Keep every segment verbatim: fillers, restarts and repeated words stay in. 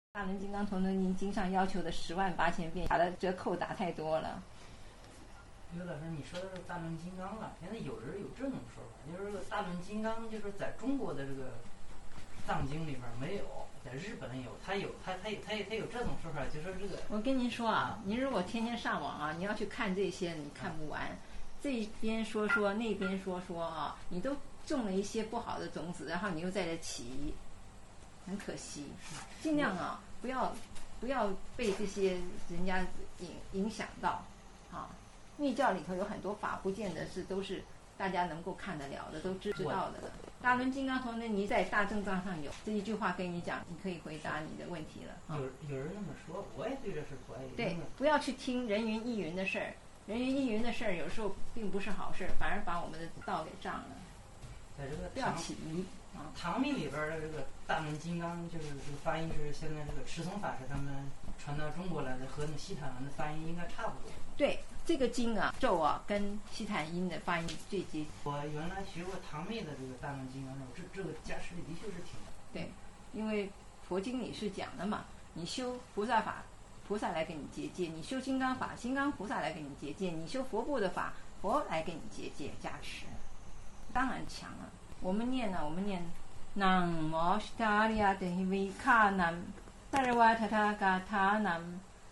大轮金刚陀罗尼经上要求的十万八千遍，打的折扣打太多了。 刘老师，你说的是大轮金刚了，现在有人有这种说法，就是说大轮金刚就是在中国的这个藏经里面没有，在日本有，他有他他有他有他有这种说法，就说这个。 我跟您说啊，您如果天天上网啊，你要去看这些，你看不完，这边说说那边说说啊，你都种了一些不好的种子，然后你又在这起疑，很可惜。尽量啊，不要不要被这些人家影影响到啊。密教里头有很多法，不见得是都是大家能够看得了的，都知知道的了。大轮金刚陀罗尼在大正藏上有这一句话跟你讲，你可以回答你的问题了。 有有人那么说，我也对这事怀疑。 对，不要去听人云亦云的事儿，人云亦云的事儿有时候并不是好事，反而把我们的道给障了。 在这个不要起疑啊。 唐密里边的这个大轮金刚，就是这个发音是现在这个持宗法师他们传到中国来的，和那西坦文的发音应该差不多。 对，这个经啊咒啊跟西坦音的发音最接近。 我原来学过唐密的这个大轮金刚咒，这这个加持力的确是挺大。 对，因为佛经里是讲的嘛，你修菩萨法，菩萨来给你结界；你修金刚法，金刚菩萨来给你结界；你修佛部的法，佛来给你结界加持，当然强了。我们念呢，我们念南无悉达利亚德希维卡南萨尔瓦塔塔嘎塔南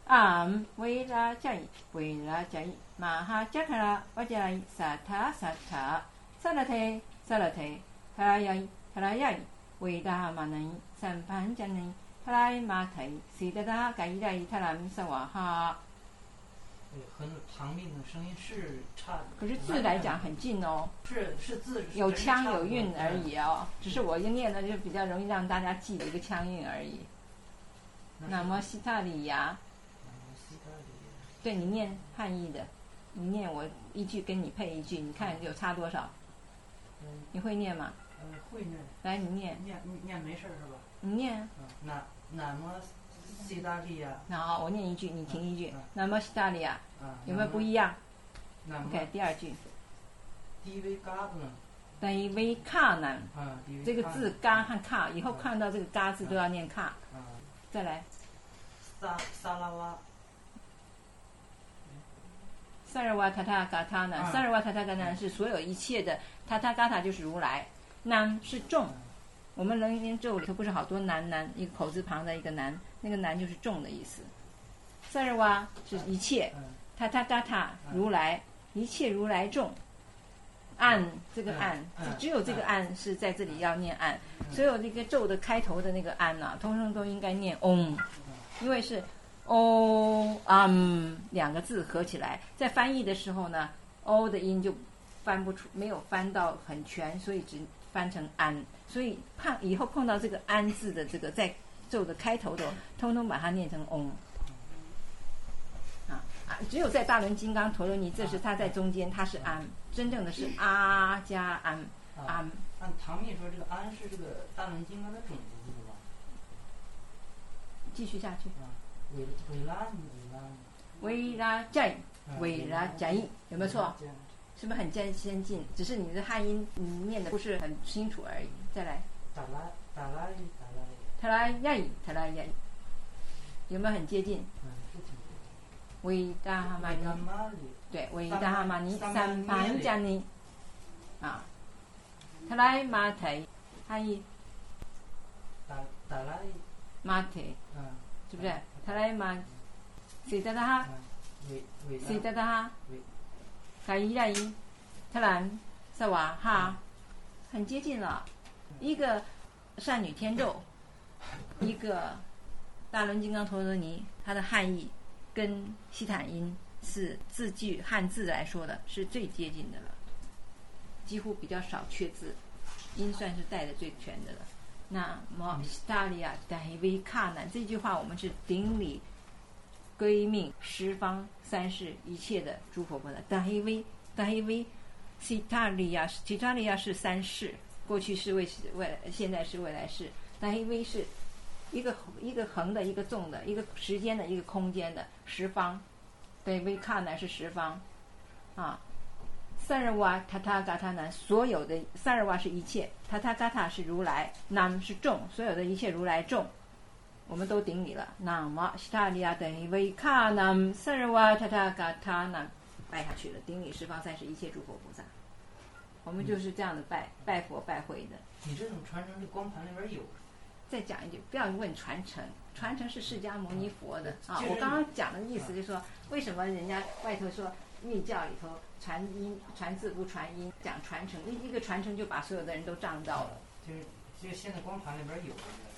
Am Vira Jai Vira Jai Maha Jakara Vajai Sata Sata Salate Salate Harayai Harayai Veda Manai Sampanjanai Harai Matai Sidada Gairai Taram Sawaha。 对，和唐密的声音是差的， 可是字来讲很近哦， 是是字有腔有韵而已哦，只是我一念呢就比较容易让大家记的一个腔韵而已。那么西塔里亚。对，你念汉译的，你念我一句跟你配一句，你看有差多少？ 嗯， 你会念吗？ 嗯，会念。 来，你念。 念念没事是吧？ 你念。 嗯，那那么西达利亚。 好，我念一句，你听一句。那么西达利亚， 嗯， 有没有不一样 ？OK， 第二句。 低维嘎呢？ 低维卡南。 嗯， 这个字嘎和卡，以后看到这个嘎字都要念卡。 嗯。 再来。 萨萨拉瓦。 萨尔瓦塔塔嘎塔南，萨尔瓦塔塔嘎南是所有一切的，塔塔嘎塔就是如来，南是众。我们楞严咒里头不是好多南南，一个口字旁的一个南，那个南就是众的意思。萨尔瓦是一切，塔塔嘎塔如来，一切如来众。暗这个暗，只有这个暗是在这里要念暗，所有这个咒的开头的那个暗呐，通通都应该念嗡，因为是。o um 两个字合起来，在翻译的时候呢 ，o 的音就翻不出，没有翻到很全，所以只翻成安。所以碰以后碰到这个安字的这个在咒的开头的，通通把它念成 om。啊啊！只有在大轮金刚陀罗尼，这是它在中间，它是安，真正的是啊加安安。 按唐密说，这个安是这个大轮金刚的种子是吧？ 继续下去。 维维拉维拉斋，维拉斋，有没有错？是不是很先先进？只是你的汉音你念的不是很清楚而已。再来。 达拉达拉伊达拉伊。 塔拉亚伊塔拉亚伊，有没有很接近？ 嗯，是挺接近。 维达哈玛尼。对，维达哈玛尼三盘加尼。啊。塔拉马提，汉译。 达达拉伊。 马提。 嗯。 是不是？塔拉玛，谁达达哈？谁达达哈？卡伊拉伊，塔兰萨瓦哈，很接近了。一个善女天咒，一个大轮金刚陀罗尼，它的汉译跟西坦音是字句汉字来说的是最接近的了，几乎比较少缺字，音算是带的最全的了。那么西达利亚达希维卡南这句话，我们是顶礼归命十方三世一切的诸佛菩萨。达希维达希维西达利亚西达利亚是三世，过去是未未来，现在是未来世。达希维是一个一个横的，一个纵的，一个时间的，一个空间的十方。对，维卡南是十方啊。萨尔瓦塔塔嘎塔南，所有的萨尔瓦是一切，塔塔嘎塔是如来，南是众，所有的一切如来众。 我们都顶礼了。那么西塔利亚等于维卡南萨尔瓦塔塔嘎塔南，拜下去了。顶礼十方三世一切诸佛菩萨，我们就是这样的拜、嗯、拜佛拜会的。 你这种传承，这光盘里边有。 再讲一句，不要问传承，传承是释迦牟尼佛的、嗯、啊。我刚刚讲的意思就是说，为什么人家外头说密教里头传音传字不传音，讲传承，一一个传承就把所有的人都障到了。 就是就现在光盘里边有。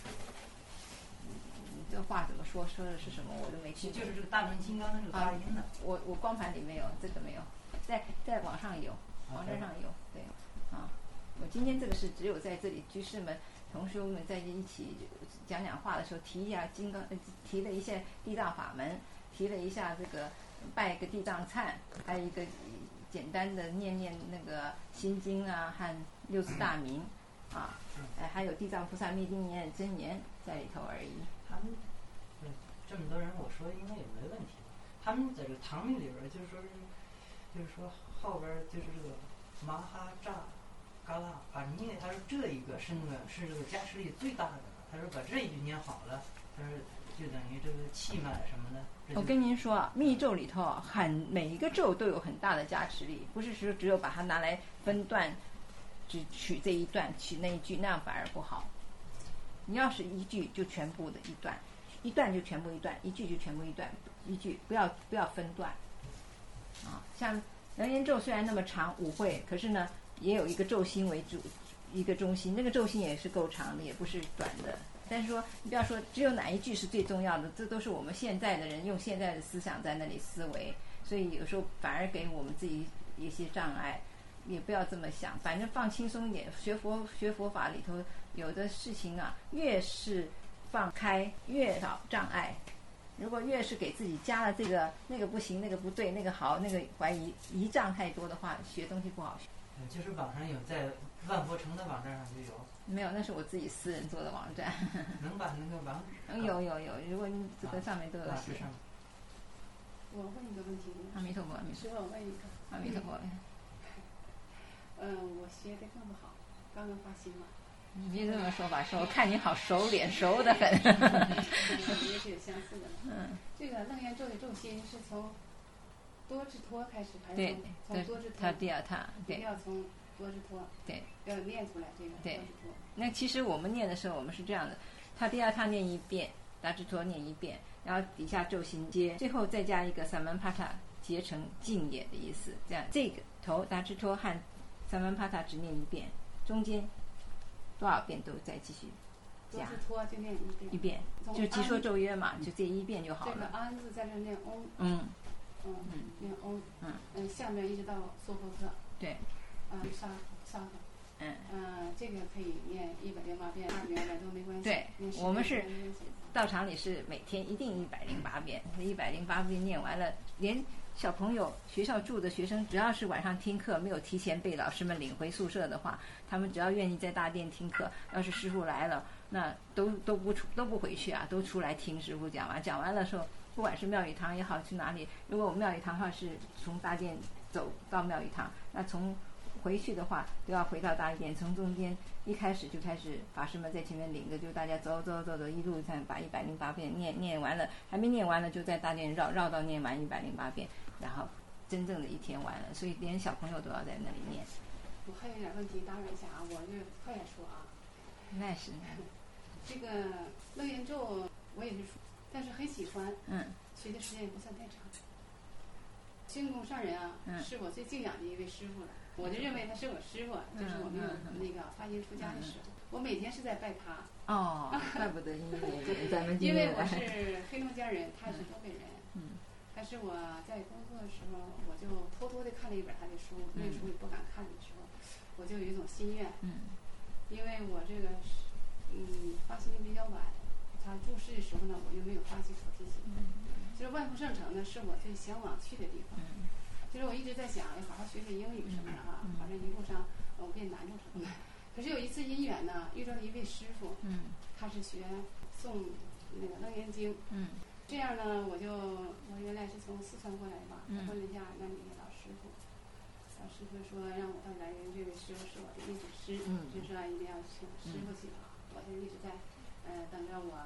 你这话怎么说？说的是什么？我都没听。 就是这个大轮金刚的这个发音呢、啊。 我我光盘里没有，这个没有，在在网上有，网站上有，对啊。我今天这个是只有在这里居士们。同学们在一起讲讲话的时候提一下金刚，提了一下地藏法门，提了一下这个拜个地藏忏，还有一个简单的念念那个心经啊和六字大明啊，哎还有地藏菩萨密经言真言在里头而已。 他们这么多人，我说应该也没问题。他们在这个唐律里边就是说是，就是说后边就是这个麻哈扎。嘎啦把念，他说这一个是那个是这个加持力最大的，他说把这一句念好了，他说就等于这个气脉什么的。 我跟您说啊，密咒里头很每一个咒都有很大的加持力，不是说只有把它拿来分段，只取这一段取那一句，那样反而不好。你要是一句就全部的一段，一段就全部一段，一句就全部一段，一句不要不要分段。啊，像楞严咒虽然那么长五会，可是呢。也有一个咒心为主，一个中心，那个咒心也是够长的，也不是短的。但是说，你不要说只有哪一句是最重要的，这都是我们现在的人用现在的思想在那里思维，所以有时候反而给我们自己一些障碍。也不要这么想，反正放轻松一点。学佛学佛法里头有的事情啊，越是放开越少障碍。如果越是给自己加了这个那个不行，那个不对，那个好，那个怀疑，疑障太多的话，学东西不好学。 就是网上有，在万佛城的网站上就有。 没有，那是我自己私人做的网站。 能把那个网址？ 有有有，如果你这个上面都有写。 啊、 我问一个问题。 阿弥陀佛， 师傅，我问一个。 阿弥陀佛。 嗯、呃，我学的更不好，刚刚发心嘛。 你别这么说吧，说我看你好熟脸，熟得很。 也是有相似的。 嗯。 这个楞严咒的咒心是从多智托开始，还是对从从多智托？ 他第二他对。 要从多智托。 对。 要念出来这个多智托。 那其实我们念的时候，我们是这样的：他第二他念一遍，大智托念一遍，然后底下咒心接，最后再加一个萨曼帕塔，结成净也的意思。这样，这个头大智托和萨曼帕塔只念一遍，中间多少遍都再继续加。 多智托就念一遍。 一遍，就即说咒曰嘛，就这一遍就好了。 这个安字在这念嗡。 嗯。 嗯，念嗡。 嗯。 嗯，下面一直到娑婆诃。 对。 嗯，沙沙诃。 嗯。 嗯，这个可以念一百零八遍，二遍都没关系。 对，我们是道场里是每天一定一百零八遍，一百零八遍念完了，连小朋友学校住的学生，只要是晚上听课没有提前被老师们领回宿舍的话，他们只要愿意在大殿听课，要是师父来了，那都都不出都不回去啊，都出来听师父讲完，讲完了时候，不管是庙宇堂也好，去哪里，如果我们庙宇堂的话是从大殿走到庙宇堂，那从回去的话都要回到大殿，从中间一开始就开始法师们在前面领着，就大家走走走走，一路上把一百零八遍念念完了，还没念完了就在大殿绕绕到念完一百零八遍，然后真正的一天完了，所以连小朋友都要在那里念。 我还有点问题打扰一下啊，我就快点说啊。 那是。 这个楞严咒我也是说，但是很喜欢。 嗯。 学的时间也不算太长。清宫上人啊、嗯，是我最敬仰的一位师傅了。我就认为他是我师傅，嗯、就是我没有那个发心出家的时候，嗯、我每天是在拜他。 哦，怪不得因为咱们因为我是黑龙江人，他是东北人。 嗯。 但是我在工作的时候，我就偷偷的看了一本他的书，那时候也不敢看的时候，我就有一种心愿。 嗯。 因为我这个嗯发心比较晚，他注释的时候呢，我又没有发起菩提心。 嗯。 就是万福圣城呢，是我最向往去的地方。 嗯。 就是我一直在想，要好好学学英语什么的哈，反正一路上我变难住什么的。可是有一次因缘呢，遇到了一位师傅， 嗯， 他是学诵那个楞严经， 嗯， 这样呢，我就我原来是从四川过来的吧， 嗯， 问了一下那里的老师傅，老师傅说让我到来源这位师傅是我的义子师， 嗯， 就说一定要请师傅去了，我就一直在呃等着我把这个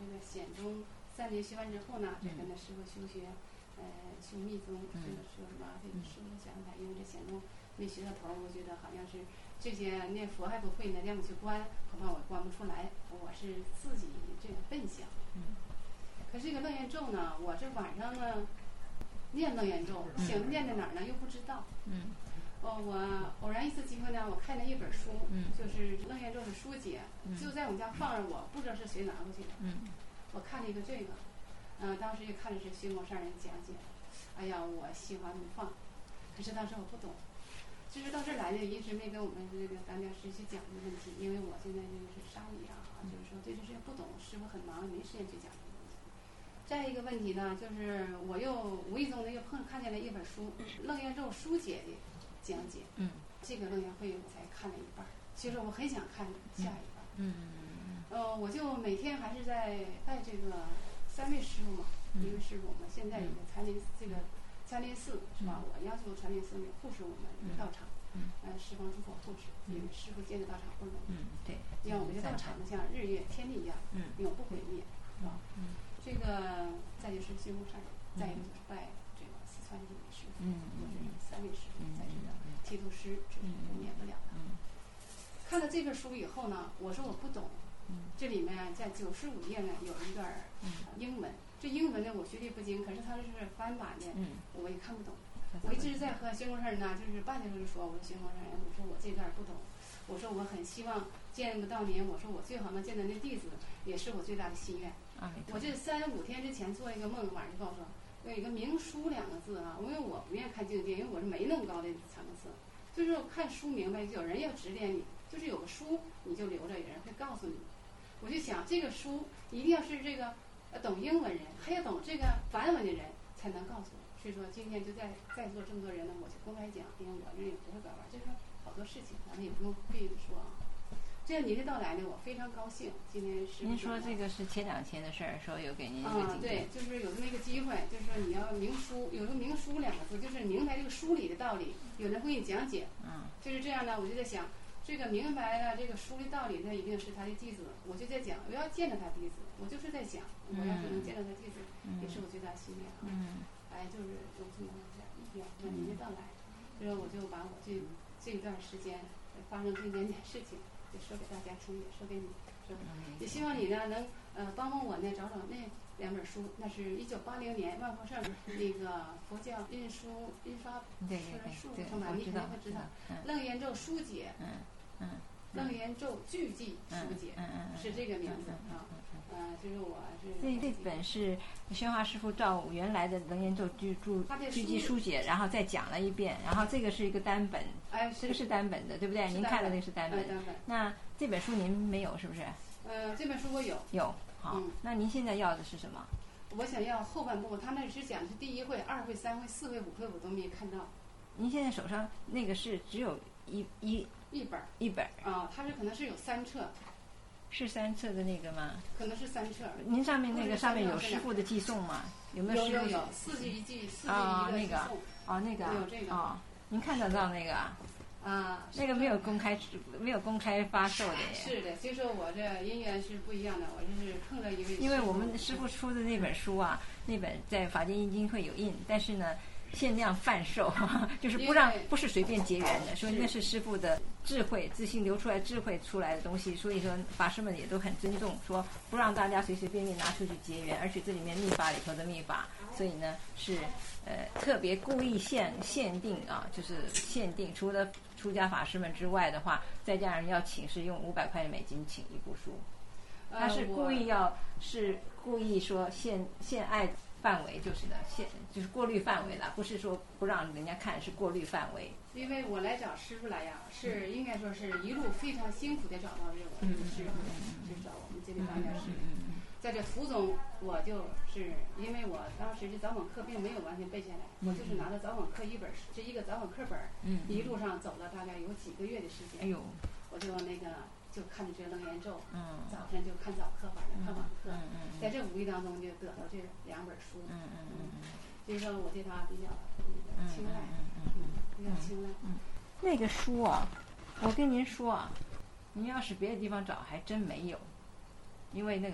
个显宗三年学完之后呢，再跟着师傅修学，呃，修密宗，这个说什么？这个师傅想法，因为这显宗没学到头，我觉得好像是这些念佛还不会呢，让我去观，恐怕我观不出来。我是自己这个笨想。可是这个楞严咒呢，我这晚上呢念楞严咒，想念在哪儿呢？又不知道。 嗯。 哦，我偶然一次机会呢，我看了一本书， 嗯、 就是楞严咒的书解， 嗯、 就在我们家放着，我不知道是谁拿过去的。 嗯、 我看了一个这个，嗯、呃，当时就看的是虚空上人讲解，哎呀，我心花怒放。可是当时我不懂，就是到这儿来呢，一直没跟我们这个当家师去讲这个问题，因为我现在就是沙弥啊，就是说对这些不懂，师傅很忙，没时间去讲这个问题。再一个问题呢，就是我又无意中的又碰看见了一本书，楞严咒书解的。讲解， 嗯， 这个楞严会我才看了一半，其实我很想看下一半， 嗯嗯，呃，我就每天还是在拜这个三位师傅嘛， 嗯、 一位师傅，我们现在有个禅林这个禅林寺是吧？我要求禅林寺有护持我们这个道场， 嗯， 呃，十方诸佛护持，因为师傅建的道场不容易， 嗯，对， 让我们的道场呢像日月天地一样， 嗯， 永不毁灭，是吧？ 嗯， 这个再就是虚空上人，再一个就是拜这个四川这位师傅， 嗯， 就是三位师傅在这个。剃度师这是免不了的。 嗯、 看了这本书以后呢，我说我不懂。 嗯、 这里面在九十五页呢有一段、呃、英文，这英文呢我学历不精，可是它是翻版的， 嗯、 我也看不懂。我一直在和宣公上人呢，就是办的时候就说，我说宣公上人，我说我这段不懂，我说我很希望见那么到年，我说我最好能见到那弟子，也是我最大的心愿。 啊、 我这三五天之前做一个梦，晚上就告诉我。有一个明书两个字啊，因为我不愿意看经典，因为我是没那么高的层次，就是看书明白，有人要指点你，就是有个书你就留着，有人会告诉你。我就想这个书一定要是这个呃懂英文人，还要懂这个梵文的人才能告诉我。所以说今天就在在座这么多人呢，我就公开讲，因为我这也不会拐弯，就是说好多事情咱们也不用故意的说啊。这样您的到来呢，我非常高兴。今天是您说这个是前两天的事儿，说有给您一个啊、嗯，对，就是有这么一个机会，就是说你要明书，有个明书两个字，就是明白这个书里的道理，有人会给你讲解。 嗯，就是这样呢，我就在想，这个明白了这个书的道理，那一定是他的弟子。我就在讲，我要见到他弟子，我就是在想，我要是能见到他弟子， 嗯、 也是我最大心愿啊。 嗯， 哎，就是有这么点意愿，那您的到来，所以我就把我这这一段时间发生这一点点事情。也说给大家听，也说给你，说也希望你呢能呃帮帮我呢找找那两本书，那是一九八零年万佛上那个佛教印书印刷书上面，你肯定会知道《楞严咒书解》， 嗯嗯， 楞严咒句记书解， 嗯嗯， 是这个名字啊。呃，就是我是这这本是宣华师傅照原来的楞严咒句注句记书解，然后再讲了一遍，然后这个是一个单本， 哎， 这个是单本的，对不对？您看的那个是单本。 单本。 那这本书您没有是不是？ 呃，这本书我有。 有，好。 嗯、 那您现在要的是什么？ 我想要后半部，他那是讲的是第一回、二回、三回、四回、五回，我都没看到。 您现在手上那个是只有一一一本一本啊，它是可能是有三册。 是三册的那个吗？ 可能是三册。 您上面那个上面有师傅的寄送吗？有没有师傅？ 有有有，四句一记，四句一个寄送。 哦，那个。 有这个。 哦，您看得到那个啊？ 啊。 那个没有公开，没有公开发售的耶。 是的，所以说我这姻缘是不一样的，我就是碰到一位。 因为我们师傅出的那本书啊，那本在法界印经会有印，但是呢。限量贩售，就是不让不是随便结缘的，所以那是师父的智慧，自心流出来智慧出来的东西，所以说法师们也都很尊重，说不让大家随随便便拿出去结缘，而且这里面密法里头的密法，所以呢是呃特别故意限限定啊，就是限定，除了出家法师们之外的话，在家人要请是用五百块美金请一部书，他是故意要是故意说限限爱。范围就是的，限就是过滤范围了，不是说不让人家看，是过滤范围。 因为我来找师傅来呀，是应该说是一路非常辛苦的找到这我这个师傅，是找我们这里大家师傅。在这途中，我就是因为我当时这早晚课并没有完全背下来，我就是拿着早晚课一本，这一个早晚课本，一路上走了大概有几个月的时间。 哎呦， 我就那个。就看着这个楞严咒， 嗯， 早晨就看早课，晚上看晚课， 嗯嗯， 在这五义当中就得到这两本书， 嗯嗯嗯嗯， 所以说我对他比较那个青睐， 嗯嗯，比较青睐。 嗯，那个书啊，我跟您说啊，您要是别的地方找还真没有，因为那个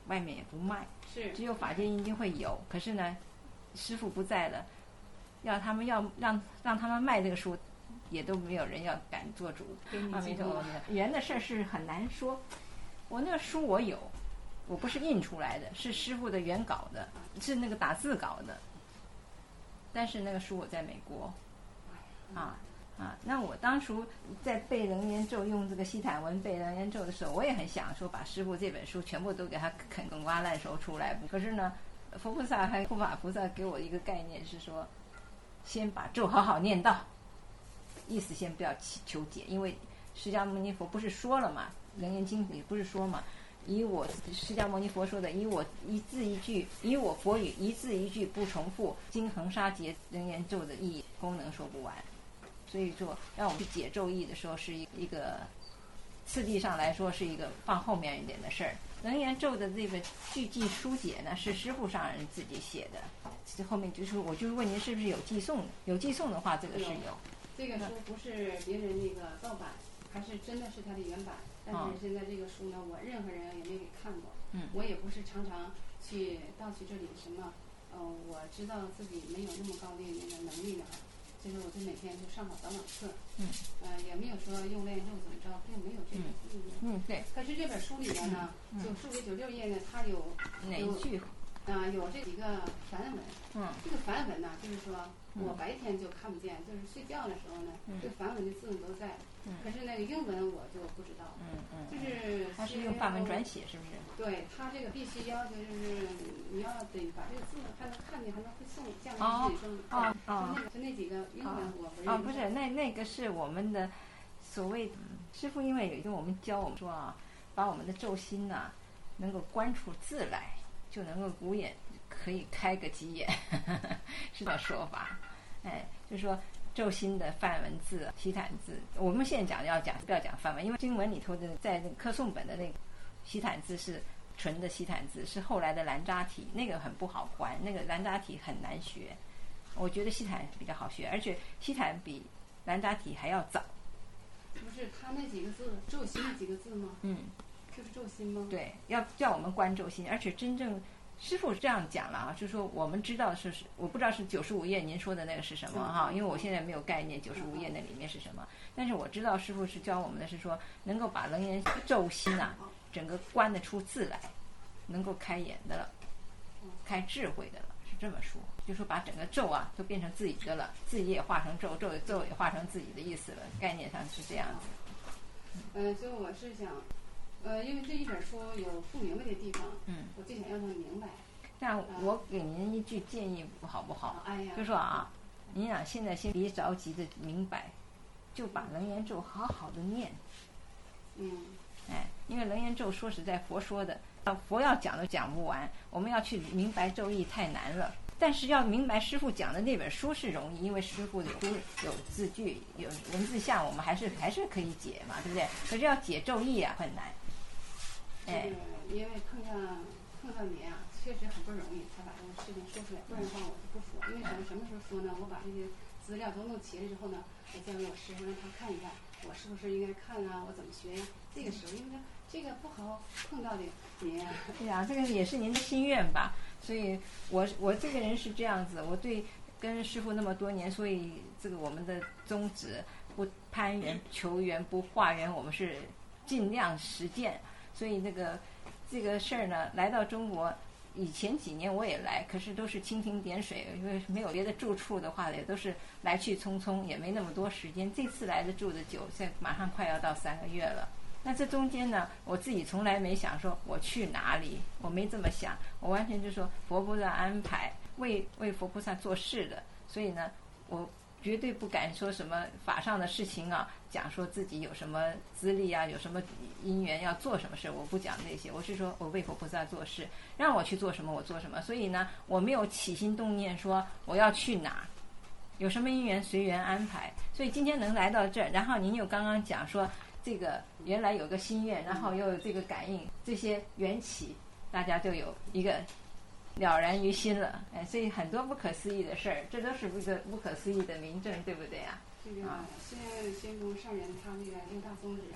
外面也不卖， 是只有法界印经会有。可是呢，师父不在了，要他们要让让他们卖这个书，也都没有人要敢做主。阿弥陀佛，缘的事是很难说。我那个书我有，我不是印出来的，是师父的原稿的，是那个打字稿的。但是那个书我在美国，啊啊，那我当初在背楞严咒，用这个西坦文背楞严咒的时候，我也很想说把师父这本书全部都给他啃个瓜烂熟出来。可是呢，佛菩萨还护法菩萨给我一个概念是说，先把咒好好念到，意思先不要求解，因为释迦牟尼佛不是说了嘛，楞严经里不是说嘛，以我释迦牟尼佛说的，以我一字一句，以我佛语一字一句不重复，经恒沙劫楞严咒的意义功能说不完。所以说让我们去解咒义的时候，是一个次第上来说是一个放后面一点的事儿。楞严咒的这个句记书解呢，是师父上人自己写的。这后面就是我就是问您是不是有寄送的？有寄送的话，这个是有。 这个书不是别人那个盗版，还是真的是它的原版。但是现在这个书呢，我任何人也没给看过。 嗯。 我也不是常常去盗取这里什么，嗯、呃，我知道自己没有那么高的那个能力呢。就是我就每天就上好早晚课， 嗯， 呃，也没有说用练咒怎么着，并没有这个意义。 嗯，对。 可是这本书里面呢， 嗯、 就数学九六页呢，它有哪一句？ 啊、呃，有这几个梵文。 嗯。 这个梵文呢，就是说我白天就看不见，就是睡觉的时候呢， 嗯、 这个梵文的字都在。 嗯。 可是那个英文我就不知道。 嗯嗯。 就是它是用梵文转写，是不是？ 对，它这个必须要求就是你要得把这个字还能看见，还能会诵，这样哦自己诵。 哦哦。 就那个就那几个英文我不认识。 哦，不是，那那个是我们的所谓师父，因为有一个我们教我们说啊，把我们的咒心呐、啊、能够观出字来，就能够五眼可以开个几眼，呵呵是这说法。哎，就是说咒心的梵文字、西坦字，我们现在讲要讲不要讲梵文，因为经文里头的在那个课诵本的那个西坦字是纯的西坦字，是后来的兰扎体，那个很不好观，那个兰扎体很难学。我觉得西坦比较好学，而且西坦比兰扎体还要早。 不是他那几个字咒心那几个字吗？ 嗯， 就是咒心吗？ 对，要叫我们观咒心，而且真正师父这样讲了啊，就是说我们知道是，我不知道是九十五页您说的那个是什么哈，因为我现在没有概念九十五页那里面是什么，但是我知道师父是教我们的是说能够把楞严咒心啊整个观得出字来，能够开眼的了，开智慧的了，是这么说，就说把整个咒啊都变成自己的了，自己也化成咒，咒咒也化成自己的意思了，概念上是这样子。 嗯、呃，所以我是想，呃，因为这一本书有不明白的地方， 嗯， 我就想让他们明白。 那我给您一句建议好不好？ 哎呀， 就说啊，您俩现在先别着急的明白，就把楞严咒好好的念。 嗯。 哎，因为楞严咒说实在佛说的，佛要讲都讲不完，我们要去明白咒义太难了。但是要明白师父讲的那本书是容易，因为师父有有字句有文字像，我们还是还是可以解嘛，对不对？可是要解咒义啊很难。 哎，因为碰上碰到你啊，确实很不容易才把这个事情说出来，不然的话我就不说。因为什么什么时候说呢？我把这些资料都弄齐了之后呢，我交给我师傅让他看一看，我是不是应该看啊？我怎么学呀、啊？这个时候因为这个不好碰到的您啊。 对呀，这个也是您的心愿吧。所以我我这个人是这样子，我对跟师父那么多年，所以这个我们的宗旨不攀缘求缘不化缘，我们是尽量实践。所以那个这个事儿呢，来到中国以前几年我也来，可是都是蜻蜓点水，因为没有别的住处的话，也都是来去匆匆，也没那么多时间。这次来的住的久，现在马上快要到三个月了。那这中间呢，我自己从来没想说我去哪里，我没这么想，我完全就说佛菩萨安排，为为佛菩萨做事的，所以呢，我绝对不敢说什么法上的事情啊，讲说自己有什么资历啊，有什么因缘要做什么事，我不讲这些，我是说我为佛菩萨做事，让我去做什么我做什么，所以呢，我没有起心动念说我要去哪，有什么因缘随缘安排。所以今天能来到这儿，然后您又刚刚讲说这个原来有个心愿，然后又有这个感应，这些缘起，大家就有一个了然于心了。哎，所以很多不可思议的事儿，这都是一个不可思议的明证，对不对啊？ 这个现在宣布上人他那个六大宗旨啊，我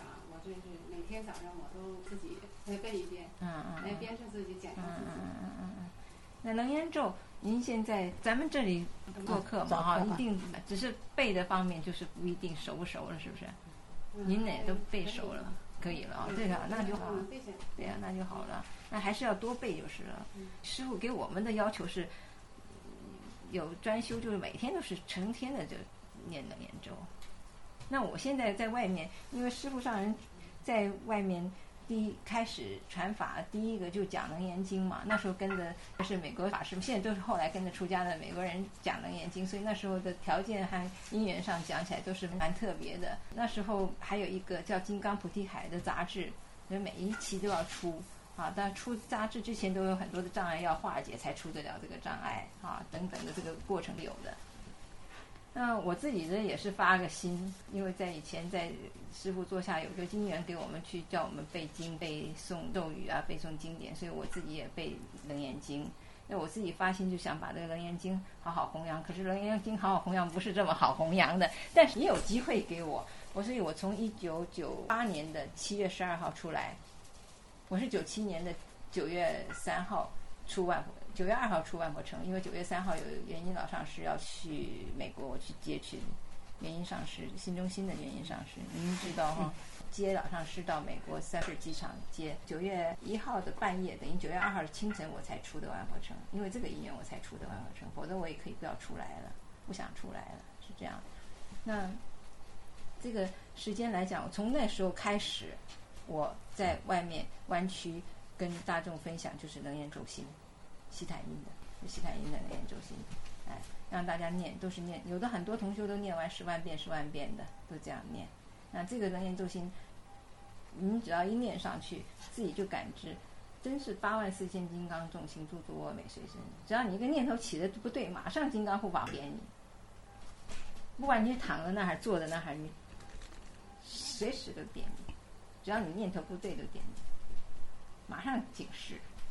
就是每天早上我都自己来背一遍， 嗯嗯， 来鞭策自己，检查自己。 嗯嗯嗯嗯嗯。那楞严咒，您现在咱们这里做课嘛哈，一定只是背的方面就是不一定熟不熟了，是不是？您也都背熟了，可以了啊，这个那就好，对呀，那就好了。那还是要多背就是了。师父给我们的要求是，有专修，就是每天都是成天的就念楞严咒。那我现在在外面，因为师父上人在外面第一开始传法，第一个就讲楞严经嘛。那时候跟着是美国法师，现在都是后来跟着出家的美国人讲楞严经，所以那时候的条件和因缘上讲起来都是蛮特别的。那时候还有一个叫《金刚菩提海》的杂志，所以每一期都要出啊。但出杂志之前都有很多的障碍要化解，才出得了这个障碍啊等等的这个过程有的。那我自己呢也是发个心，因为在以前在师父座下有个经缘给我们去叫我们背经、背诵咒语啊、背诵经典，所以我自己也背楞严经。那我自己发心就想把这个楞严经好好弘扬，可是楞严经好好弘扬不是这么好弘扬的，但是也有机会给我。我所以我从一九九八年的七月十二号出来，我是九七年的九月三号出万佛。九月二号出万佛城，因为九月三号有元音老上师要去美国，我去接去元音上师，新中心的元音上师，您知道哈？接老上师到美国三市机场接。九月一号的半夜，等于九月二号的清晨我才出的万佛城，因为这个因缘我才出的万佛城，否则我也可以不要出来了，不想出来了，是这样。那这个时间来讲，从那时候开始，我在外面湾区跟大众分享就是楞严咒心。西坦音的，西坦音的楞严咒心，哎，让大家念，都是念，有的很多同学都念完十万遍、十万遍的，都这样念。那这个楞严咒心，你只要一念上去，自己就感知，真是八万四千金刚众行，诸诸我美随身。只要你一个念头起的不对，马上金刚护法点你，不管你躺在那还是坐在那还是你，随时都点你，只要你念头不对都点你，马上警示。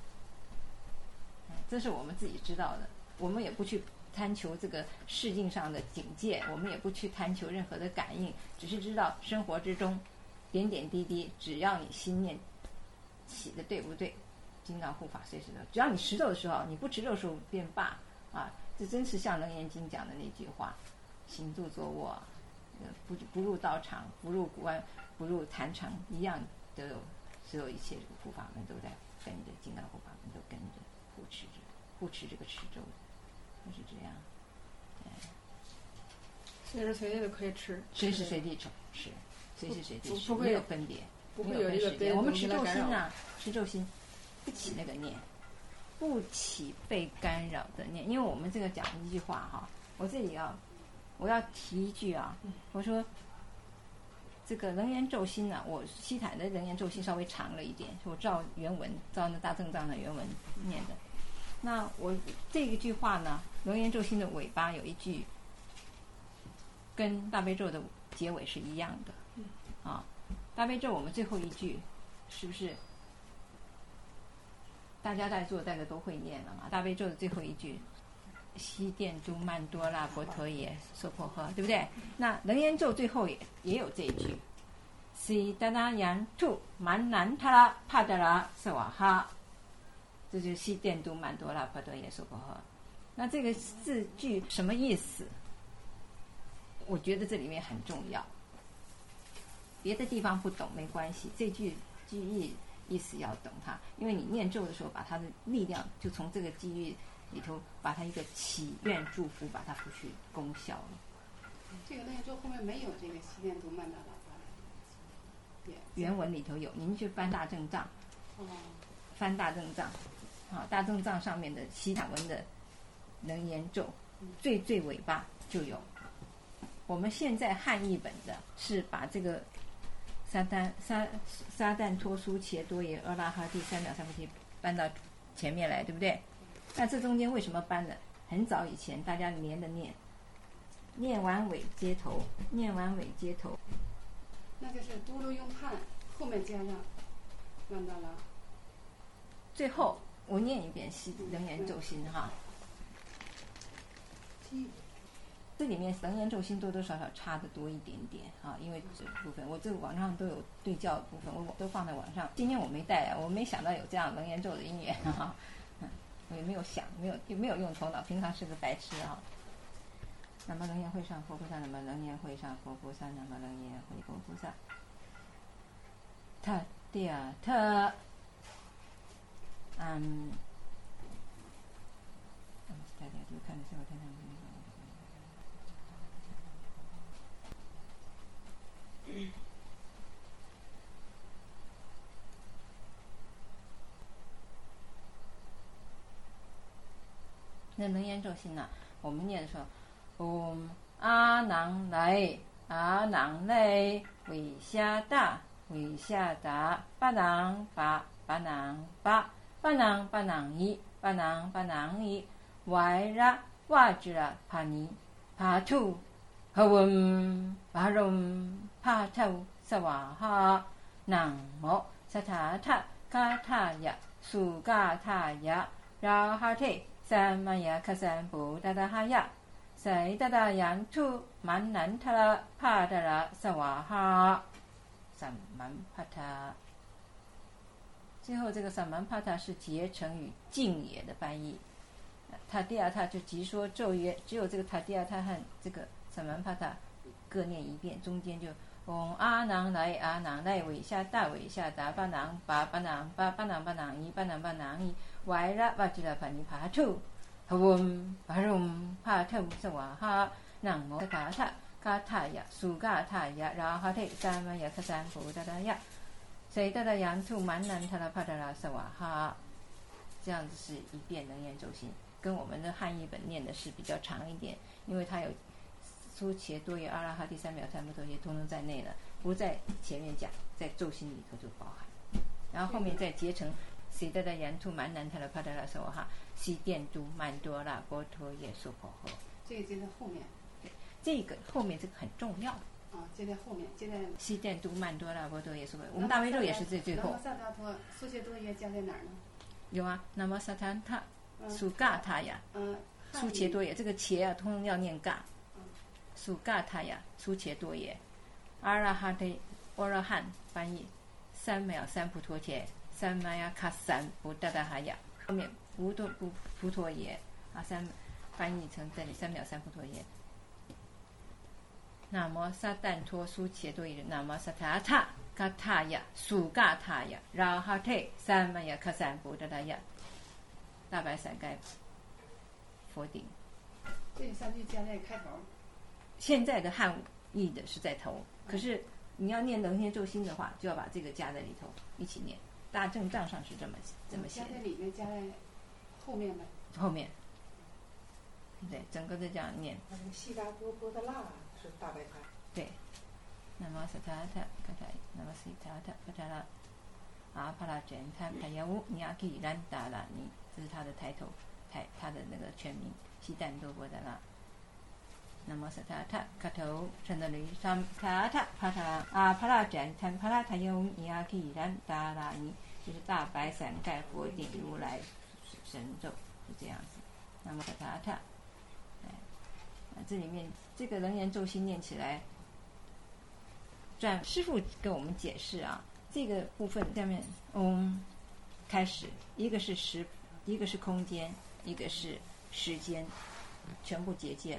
这是我们自己知道的，我们也不去贪求这个世境上的警戒，我们也不去贪求任何的感应，只是知道生活之中点点滴滴，只要你心念起的对不对，金刚护法随时都，只要你持咒的时候，你不持咒的时候便罢啊！这真是像楞严经讲的那句话：行住坐卧，不不入道场，不入古湾，不入坛场，一样都有，所有一切护法们都在跟着，金刚护法们都跟着。护持着，护持这个持咒，就是这样。哎， 随时随地都可以吃， 随时随地吃，是随时随地吃， 不会没有分别， 不会有一个别我们持咒心呐，持咒心不起那个念，不起被干扰的念。因为我们这个讲一句话哈，我这里要我要提一句啊，我说这个楞严咒心呢、啊，我西坦的楞严咒心稍微长了一点，我照原文，照那大正藏的原文念的。那我这一句话呢，楞严咒心的尾巴有一句，跟大悲咒的结尾是一样的。啊，大悲咒我们最后一句是不是？大家在座大家都会念了嘛？大悲咒的最后一句。西殿都曼多拉佛陀耶娑婆诃，对不对？那楞严咒最后也也有这一句，悉达那扬吐曼南塔拉帕达拉萨瓦哈，这就是西殿都曼多拉佛陀耶娑婆诃。那这个字句什么意思？我觉得这里面很重要，别的地方不懂没关系，这句句意意思要懂它，因为你念咒的时候，把它的力量就从这个句意里头把它一个祈愿祝福把它付去功效了。 这个楞严咒后面没有这个西殿都曼达拉， 原文里头有，您去翻大正藏， 哦， 翻大正藏，啊，大正藏上面的西塔文的楞严咒，最最尾巴就有。我们现在汉译本的是把这个撒旦撒撒旦托苏切多耶阿拉哈第三藐三菩提搬到前面来，对不对？那这中间为什么搬了？很早以前大家连着念，念完尾接头，念完尾接头， 那就是嘟噜用汉后面加上曼达拉。 最后我念一遍西楞严咒心哈。 这里面楞严咒心多多少少差的多一点点啊，因为这部分我这个网上都有对教的部分，我都放在网上。今天我没带啊，我没想到有这样楞严咒的因缘啊，嗯，我也没有想，没有也没有用头脑，平常是个白痴啊。南无楞严会上佛菩萨，南无楞严会上佛菩萨，南无楞严会佛菩萨。他第二特，嗯。大家就看这个，看看那楞严咒心呢、啊？我们念的时候，嗡阿囊来阿囊来维夏达维夏达巴囊巴巴囊巴巴囊巴囊伊巴囊巴囊伊。Vaira Vajra Pani Patu Havum Varum Patau Swaha Namo Satata Kataya Sugataya Rahate Samaya Kasan Buddhaya Saidadayantu Manantara Padara Swaha Samanpata。最后这个 Samanpata 是结成与净也的翻译。他第二他就即说咒曰，只有这个他第二他和这个萨曼帕塔各念一遍，中间就嗡阿囊来阿囊来维夏大维夏达巴囊巴巴囊巴巴囊巴囊伊巴囊巴囊伊歪拉瓦吉拉帕尼帕图哈嗡巴隆帕图萨瓦哈南摩卡塔卡塔呀苏嘎塔呀拉哈特萨玛呀卡三菩达达呀谁达达扬图曼南塔拉帕达拉萨瓦哈。这样子是一遍楞严咒心，跟我们的汉译本念的是比较长一点，因为它有苏切多耶阿拉哈第三藐三菩提通通在内了，不在前面讲，在咒心里头就包含，然后后面再结成谁达达扬图曼南塔拉帕达拉萨瓦哈西殿都曼多拉波陀耶娑婆诃。 这个接在后面。 对，这个后面这个很重要。 啊，接在后面，接在西殿都曼多拉波陀耶娑婆诃。我们大悲咒也是在最后。 南无萨达托苏切多耶加在哪儿呢？ 有啊，南无萨坦塔苏嘎塔呀， 嗯， 苏切多耶，这个切啊，通通要念嘎。苏嘎塔呀，苏切多耶，阿拉哈的阿拉汉翻译，三藐三菩提，三玛呀卡三不达达哈呀，后面不多不菩陀耶啊，三翻译成这里三藐三菩陀耶。南无萨旦托苏切多耶，南无萨塔塔。卡塔呀，苏嘎塔呀，然后特三玛呀，卡三菩达达呀，大白伞盖佛顶。 这三句加在开头。 现在的汉译的是在头，可是你要念楞严咒心的话，就要把这个加在里头一起念。大正藏上是这么这么写的。 加在里面，加在后面呗。 后面，对，整个的这样念。 那个悉达多波德拉是大白卡。 对。南无萨塔塔卡塔，南无悉塔塔卡塔拉，阿帕拉真塔塔呀乌尼亚基兰达拉尼，这是他的抬头，抬他的那个全名，悉旦多波达拉。南无萨塔塔卡头陈德律三塔塔帕塔阿帕拉真塔帕拉塔呀乌尼亚基兰达拉尼，就是大白伞盖佛顶如来神咒，是这样子。南无萨塔塔，哎，这里面这个楞严咒心念起来。转师父给我们解释啊，这个部分下面嗡开始，一个是时，一个是空间，一个是时间，全部结界了。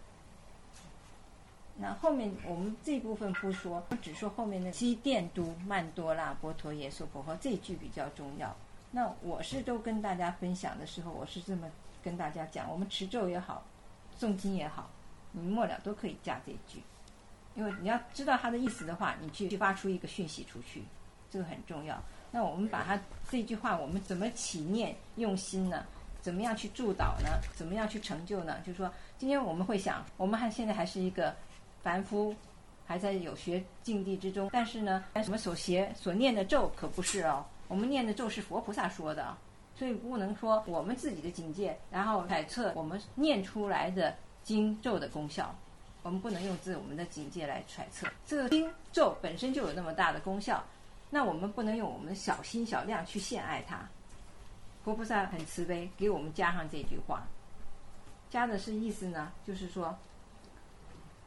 那后面我们这部分不说，只说后面的悉殿都曼多拉波陀耶娑婆诃这句比较重要。那我是都跟大家分享的时候，我是这么跟大家讲，我们持咒也好，诵经也好，你末了都可以加这句。因为你要知道它的意思的话，你去发出一个讯息出去，这个很重要。那我们把它这句话，我们怎么起念用心呢？怎么样去助导呢？怎么样去成就呢？就是说，今天我们会想，我们还现在还是一个凡夫，还在有学境地之中。但是呢，我们所学所念的咒可不是哦，我们念的咒是佛菩萨说的，所以不能说我们自己的境界，然后揣测我们念出来的经咒的功效。我们不能用自我们的境界来揣测，这个经咒本身就有那么大的功效，那我们不能用我们的小心小量去限爱它。佛菩萨很慈悲，给我们加上这句话，加的是意思呢，就是说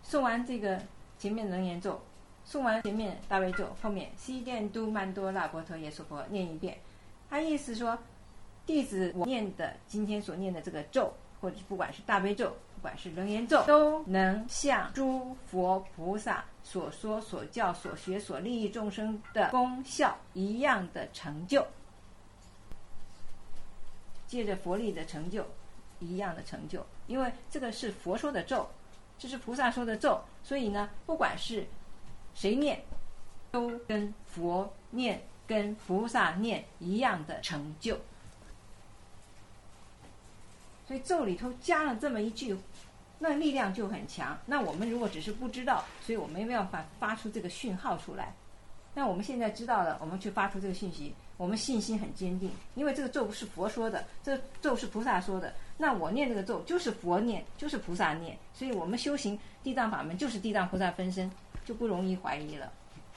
诵完这个前面楞严咒，诵完前面大悲咒，后面悉殿都曼多那婆陀耶娑婆念一遍。他意思说，弟子我念的今天所念的这个咒，或者不管是大悲咒，不管是楞严咒，都能像诸佛菩萨所说所教所学所利益众生的功效一样的成就，借着佛力的成就一样的成就。因为这个是佛说的咒，这是菩萨说的咒，所以呢，不管是谁念，都跟佛念跟菩萨念一样的成就。所以咒里头加了这么一句，那力量就很强。那我们如果只是不知道，所以我们没有办法发出这个讯号出来。那我们现在知道了，我们去发出这个讯息，我们信心很坚定，因为这个咒是佛说的，这个咒是菩萨说的，那我念这个咒就是佛念，就是菩萨念，所以我们修行地藏法门就是地藏菩萨分身，就不容易怀疑了。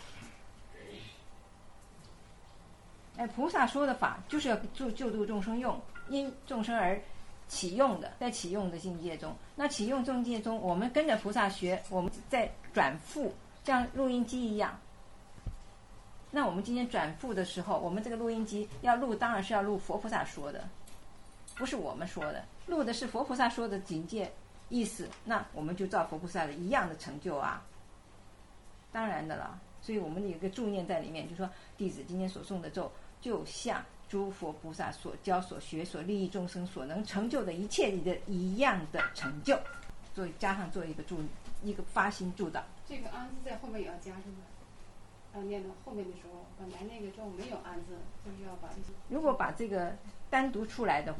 哎，菩萨说的法就是要救救度众生用，因众生而启用的，在启用的境界中，那启用境界中，我们跟着菩萨学，我们在转复，像录音机一样。那我们今天转复的时候，我们这个录音机要录，当然是要录佛菩萨说的，不是我们说的，录的是佛菩萨说的境界意思，那我们就照佛菩萨的一样的成就啊，当然的了。所以我们有一个助念在里面，就说弟子今天所诵的咒，就像诸佛菩萨所教所学所利益众生所能成就的一切的一样的成就，所以加上做一个助一个发心助导。 这个安字在后面也要加上吗？要念到后面的时候，本来那个咒没有安字，就是要把这些。 如果把这个单独出来的话。